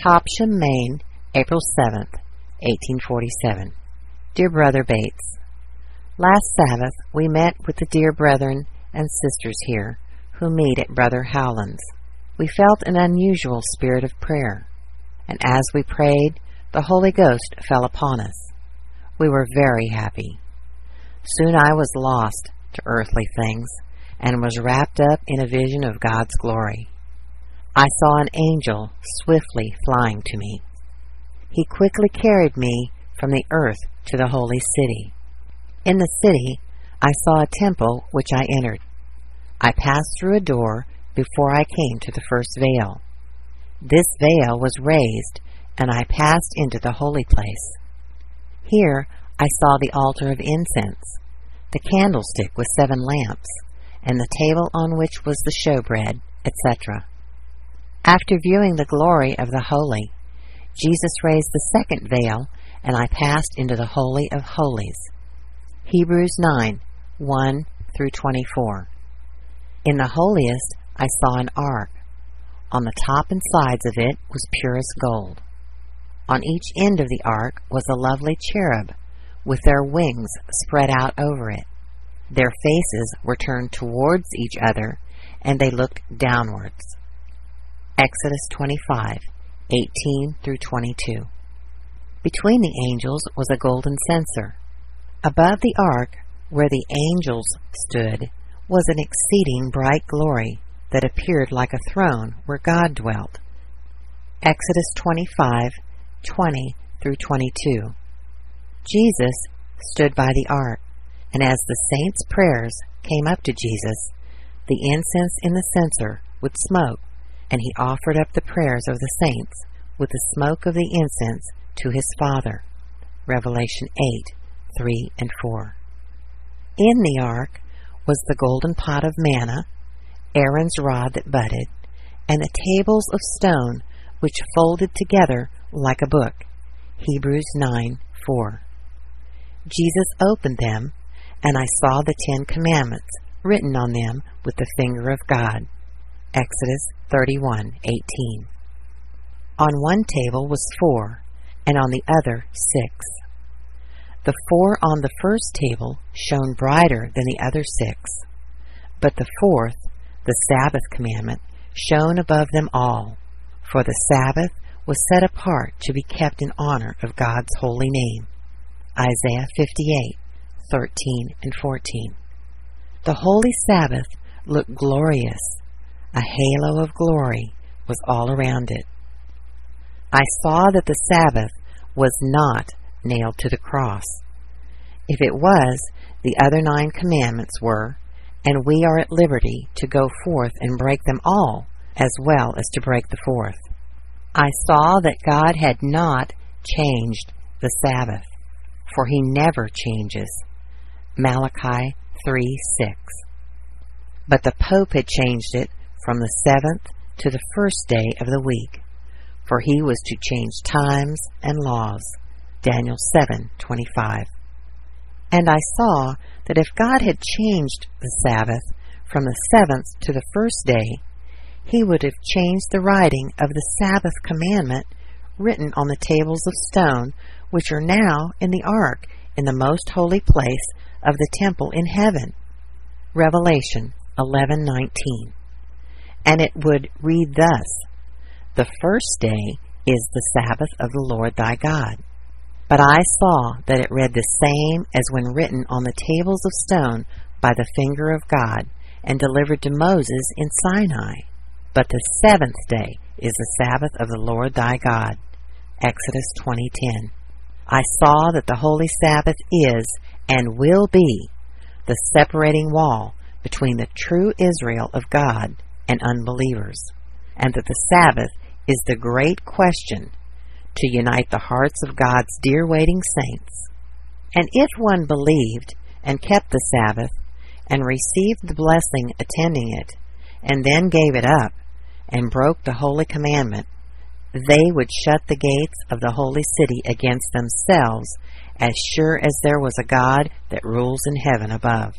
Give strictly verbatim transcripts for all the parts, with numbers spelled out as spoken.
Topsham, Maine, April seventh, eighteen forty-seven. Dear Brother Bates, last Sabbath we met with the dear brethren and sisters here who meet at Brother Howland's. We felt an unusual spirit of prayer, and as we prayed, the Holy Ghost fell upon us. We were very happy. Soon I was lost to earthly things and was wrapped up in a vision of God's glory. I saw an angel swiftly flying to me. He quickly carried me from the earth to the holy city. In the city I saw a temple which I entered. I passed through a door before I came to the first veil. This veil was raised, and I passed into the holy place. Here I saw the altar of incense, the candlestick with seven lamps, and the table on which was the showbread, et cetera. After viewing the glory of the holy, Jesus raised the second veil, and I passed into the Holy of Holies. Hebrews nine, one through twenty-four. In the holiest I saw an ark. On the top and sides of it was purest gold. On each end of the ark was a lovely cherub, with their wings spread out over it. Their faces were turned towards each other, and they looked downwards. Exodus twenty-five, eighteen through twenty-two. Between the angels was a golden censer. Above the ark, where the angels stood, was an exceeding bright glory that appeared like a throne where God dwelt. Exodus twenty-five, twenty through twenty-two. Jesus stood by the ark, and as the saints' prayers came up to Jesus, the incense in the censer would smoke, and he offered up the prayers of the saints with the smoke of the incense to his Father. Revelation eight, three and four. In the ark was the golden pot of manna, Aaron's rod that budded, and the tables of stone which folded together like a book. Hebrews nine, four. Jesus opened them, and I saw the Ten Commandments written on them with the finger of God. Exodus thirty-one, eighteen. On one table was four, and on the other six. The four on the first table shone brighter than the other six, but the fourth, the Sabbath commandment, shone above them all, for the Sabbath was set apart to be kept in honor of God's holy name. Isaiah fifty-eight, thirteen and fourteen. The holy Sabbath looked glorious. A halo of glory was all around it. I saw that the Sabbath was not nailed to the cross. If it was, the other nine commandments were, and we are at liberty to go forth and break them all, as well as to break the fourth. I saw that God had not changed the Sabbath, for he never changes. Malachi three, six. But the Pope had changed it from the seventh to the first day of the week, for he was to change times and laws. Daniel seven, twenty-five. And I saw that if God had changed the Sabbath from the seventh to the first day, he would have changed the writing of the Sabbath commandment written on the tables of stone, which are now in the ark in the most holy place of the temple in heaven. Revelation eleven, nineteen. And it would read thus: The first day is the Sabbath of the Lord thy God. But I saw that it read the same as when written on the tables of stone by the finger of God, and delivered to Moses in Sinai. But the seventh day is the Sabbath of the Lord thy God. Exodus twenty, ten. I saw that the holy Sabbath is, and will be, the separating wall between the true Israel of God and unbelievers, and that the Sabbath is the great question to unite the hearts of God's dear waiting saints. And if one believed and kept the Sabbath, and received the blessing attending it, and then gave it up, and broke the holy commandment, they would shut the gates of the holy city against themselves, as sure as there was a God that rules in heaven above.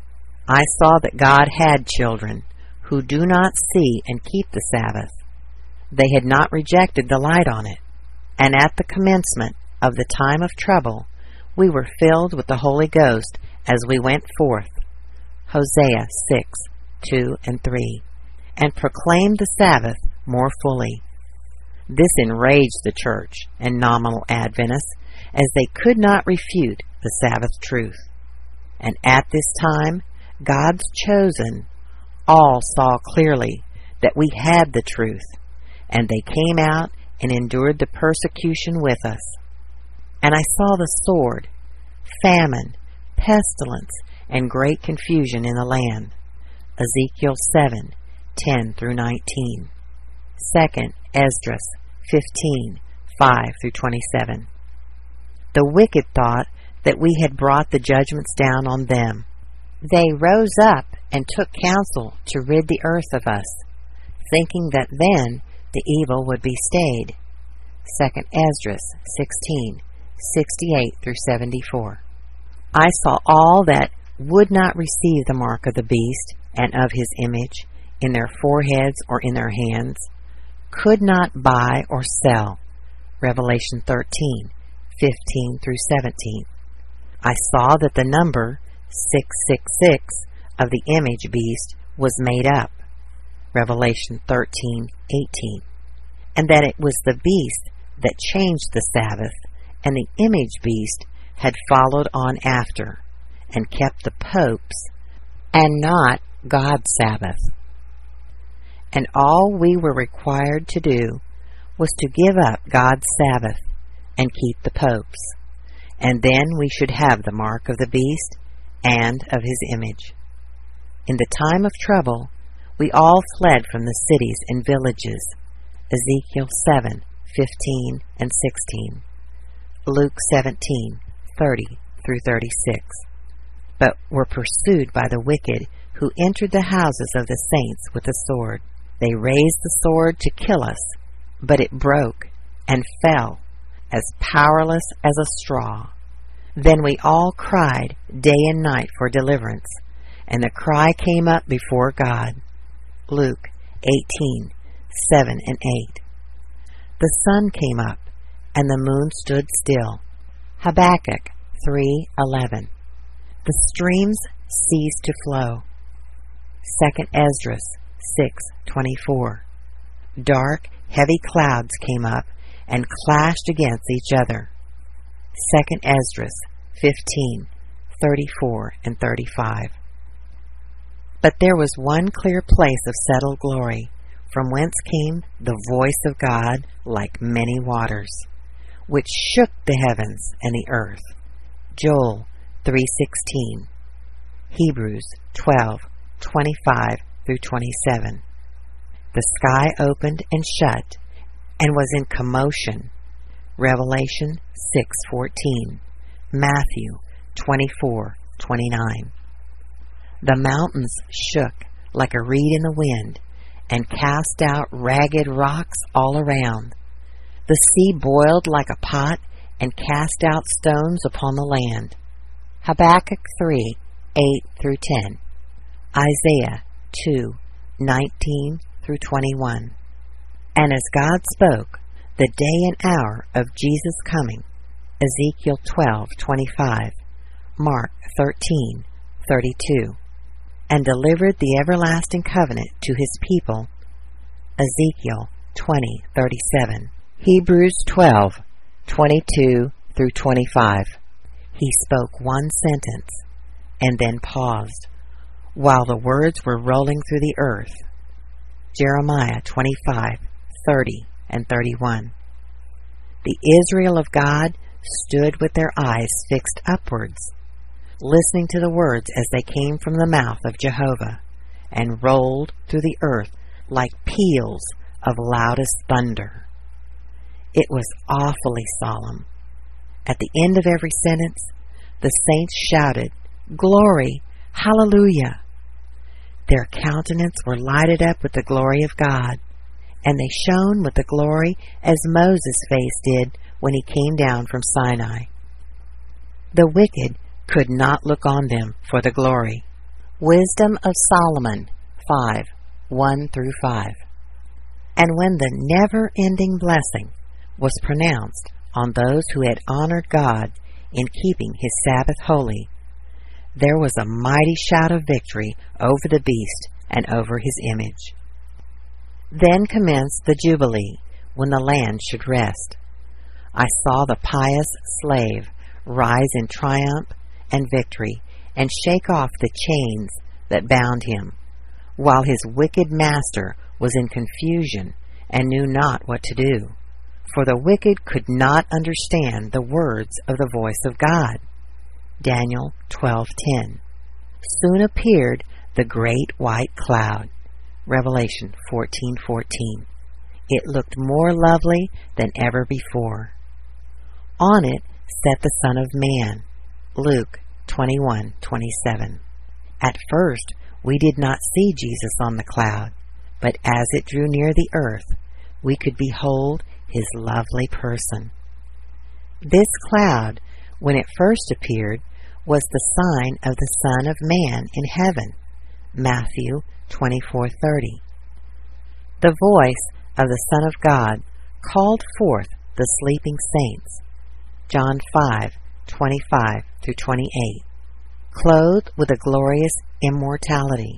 I saw that God had children, who do not see and keep the Sabbath. They had not rejected the light on it. And at the commencement of the time of trouble, we were filled with the Holy Ghost as we went forth, Hosea six, two and three, and proclaimed the Sabbath more fully. This enraged the church and nominal Adventists, as they could not refute the Sabbath truth. And at this time, God's chosen all saw clearly that we had the truth, and they came out and endured the persecution with us. And I saw the sword, famine, pestilence, and great confusion in the land. Ezekiel seven, ten through nineteen. Second Esdras fifteen, five through twenty-seven. The wicked thought that we had brought the judgments down on them. They rose up and took counsel to rid the earth of us, thinking that then the evil would be stayed. Second Esdras sixteen, sixty-eight through seventy-four. I saw all that would not receive the mark of the beast and of his image in their foreheads or in their hands, could not buy or sell. Revelation thirteen, fifteen through seventeen. I saw that the number six six six of the image beast was made up. Revelation thirteen, eighteen. And that it was the beast that changed the Sabbath, and the image beast had followed on after, and kept the Pope's, and not God's Sabbath. And all we were required to do was to give up God's Sabbath and keep the Pope's, and then we should have the mark of the beast and of his image. In the time of trouble, we all fled from the cities and villages. Ezekiel seven, fifteen and sixteen. Luke seventeen, thirty through thirty-six. But were pursued by the wicked, who entered the houses of the saints with the sword. They raised the sword to kill us, but it broke and fell, as powerless as a straw. Then we all cried day and night for deliverance, and the cry came up before God. Luke eighteen, seven and eight. The sun came up, and the moon stood still. Habakkuk three, eleven. The streams ceased to flow. Second Esdras six, twenty-four. Dark, heavy clouds came up and clashed against each other. Second Esdras fifteen, thirty-four and thirty-five. But there was one clear place of settled glory, from whence came the voice of God like many waters, which shook the heavens and the earth. Joel three sixteen. Hebrews twelve, twenty-five through twenty-seven. The sky opened and shut, and was in commotion. Revelation six fourteen. Matthew twenty-four, twenty-nine. The mountains shook like a reed in the wind, and cast out ragged rocks all around. The sea boiled like a pot, and cast out stones upon the land. Habakkuk three, eight through ten. Isaiah two, nineteen through twenty-one. And as God spoke, the day and hour of Jesus' coming, Ezekiel twelve, twenty-five, Mark thirteen, thirty-two, and delivered the everlasting covenant to his people, Ezekiel twenty, thirty-seven, Hebrews twelve, twenty-two through twenty-five. He spoke one sentence, and then paused, while the words were rolling through the earth. Jeremiah twenty-five, thirty and thirty-one. The Israel of God stood with their eyes fixed upwards, listening to the words as they came from the mouth of Jehovah, and rolled through the earth like peals of loudest thunder. It was awfully solemn. At the end of every sentence, the saints shouted, "Glory! Hallelujah!" Their countenances were lighted up with the glory of God, and they shone with the glory as Moses' face did when he came down from Sinai. The wicked could not look on them for the glory. Wisdom of Solomon five, one through five. And when the never-ending blessing was pronounced on those who had honored God in keeping His Sabbath holy, there was a mighty shout of victory over the beast and over his image. Then commenced the Jubilee, when the land should rest. I saw the pious slave rise in triumph and victory, and shake off the chains that bound him, while his wicked master was in confusion and knew not what to do. For the wicked could not understand the words of the voice of God. Daniel twelve ten. Soon appeared the great white cloud. Revelation fourteen fourteen. It looked more lovely than ever before. On it sat the Son of Man. Luke twenty-one twenty-seven. At first we did not see Jesus on the cloud, but as it drew near the earth, we could behold His lovely person. This cloud, when it first appeared, was the sign of the Son of Man in heaven. Matthew twenty-four thirty. The voice of the Son of God called forth the sleeping saints. John five twenty-five through twenty-eight. Clothed with a glorious immortality.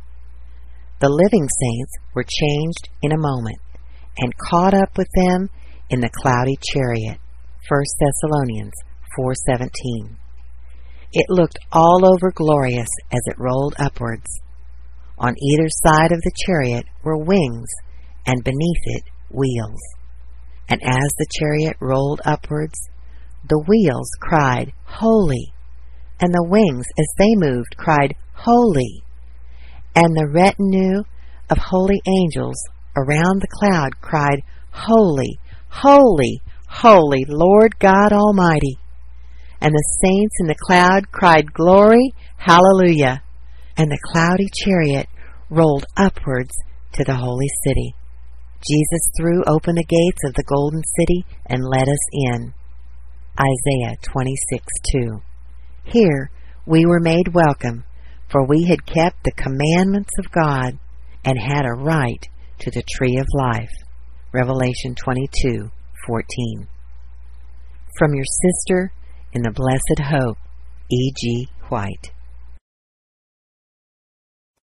The living saints were changed in a moment, and caught up with them in the cloudy chariot. First Thessalonians four seventeen. It looked all over glorious as it rolled upwards. On either side of the chariot were wings, and beneath it wheels. And as the chariot rolled upwards, the wheels cried, Holy! And the wings, as they moved, cried, Holy! And the retinue of holy angels around the cloud cried, Holy, holy, holy, Lord God Almighty. And the saints in the cloud cried, Glory, hallelujah. And the cloudy chariot rolled upwards to the holy city. Jesus threw open the gates of the golden city and let us in. Isaiah twenty-six two. Here we were made welcome, for we had kept the commandments of God and had a right to the tree of life. Revelation twenty-two fourteen. From your sister in the blessed hope, E G White.